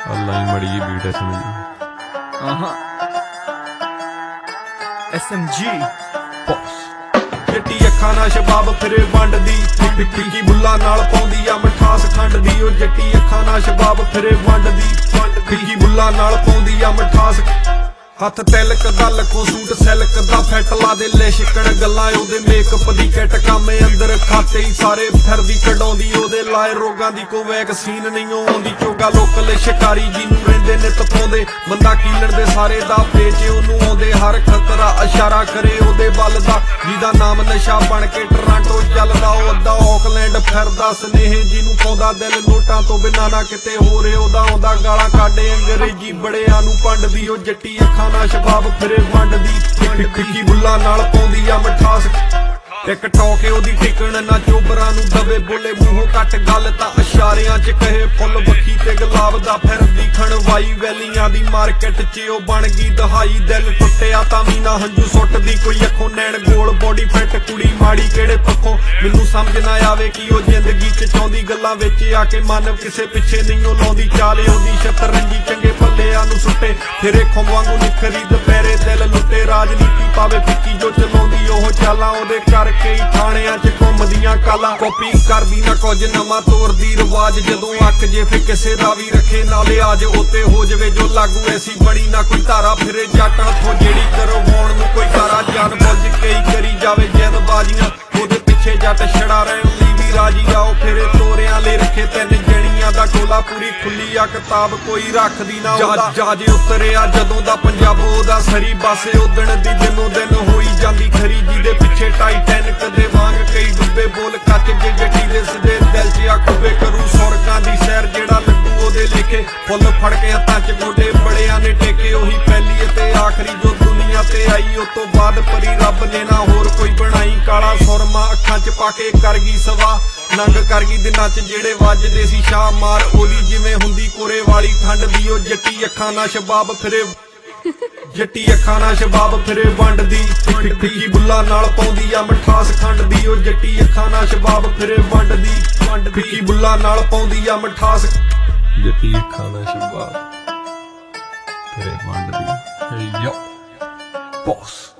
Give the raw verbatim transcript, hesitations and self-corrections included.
अल्लाह ही मड़ी beat S M G S M G boss चिट्टी अखां नाल शबाब फिरे वंडदी फिक्की बुल्ला नाल पौंदी आ मिठास खंड दी ओ जट्टी अखां नाल शबाब फिरे वंडदी फिक्की बुल्ला नाल पौंदी आ मिठास हथ तिलक दा लखों सूट सिल्क दा फैट ला दे ले शिकण गल्लां ओदे मेकअप दी किट कामे अंदर खाते ही सारे फिरदी कढाउंदी ओदे लाए रोगां दी कोई वैक्सीन नहीं आउंदी चोगा लोकल शिकारी जिनू रहिंदे ने तपाउंदे बंदा कीलण दे सारे दा पेचे ओनू आउंदे हर खतरा इशारा करे ओदे बल दा जिहदा नाम नशा बन के टोरंटो चलदा ओ अद्धा ऑकलैंड फिरदा स्नेह जिनू पाउंदा दिल नोटां तो बिना ना किते होरे ओदा आउंदा गालां काढे अंग्रेजी बड़ियां नू पंडदी ओ जट्टी अखां ना शबाब फिरे वंडदी फिक्की बुल्ला नाल पौंदी आ मिठास एक टोके ओदी टिकण ना चोबरां नू दबे बोले मूहों कट गल तां इशारियां च कहे फुल बखी ते गुलाब दा फिरदी खणवाई वैलियां दी मार्केट च ओ बन गई दहाई दिल टुटिया तां भी ना हंजू सुटदी कोई अखों नैण गोल बॉडी फिट कुड़ी माड़ी किहड़े पक्खों मैनू समझ ना आवे कि ओ जिंदगी च चाहुंदी गल्लां विच आके मन किसे पिछे नहीं ओ लाउंदी चाल ओदी शतरंजी चंगे भल्लिआं नू सुट्टे फिरे खुंब वांगू निखरी दुपहरे दिल लुੱਟੇ राजनीति पावे फिक्की जो चलाउंदी ओह चालां ओदे कर कई थाणियां च घुमदियां कालां कॉपी करदी ना कुछ नवां तोरदी रिवाज जदों अक जे फिर किसे दा वी रखे ना लिहाज ओते हो जवे जो लागू ऐसी बड़ी ना कोई धारा फिरे जट हथों जेड़ी करवाउण नूं कोई कारा जान बुझ के ही करी जावे जैदबाजियां ओदे पिछे जट छड़ा रहण लई वी राजी आओ फिरे तोरियां ले रखे तीन जणियां दा टोला पूरी खुली आ किताब कोई रखदी ना ओदा जहाज उतरिया जदों दा पंजाब ओदा सरी बासे उदण दी दिनों दिन होई जांदी खरी जिहदे पिछे टाइटैनिक दे वांग कई डुੱਬੇ बोल कच जे जटी दे सदे दिल च आखुबे करू सुरगां दी सैर जेड़ा लगू ओदे लेखे फुੱਲ फड़ के हत्थां च गोडे बड़ियां ने टेके ओही पहली ते आखरी जो दुनिया ते आई उस तो बाद परी रब ने ना होर कोई बनाई काला सुरमा अखां च पाके कर गई सवा नंग कर गई दिनां च जेड़े वजदे सी शाह मार ओदी जिवें हुंदी कोरे वाली ठंड दी ओ जट्टी अखां नाल शबाब फिरे जट्टी अखां नाल शबाब फिरे वंडदी फिक्की बुल्ला नाल पौंदी आ मिठास खंड दी ओ जट्टी अखां नाल शबाब फिरे वंडदी फिक्की बुल्ला नाल पौंदी आ मिठास जट्टी अखां नाल शबाब फिरे वंडदी यो बॉस।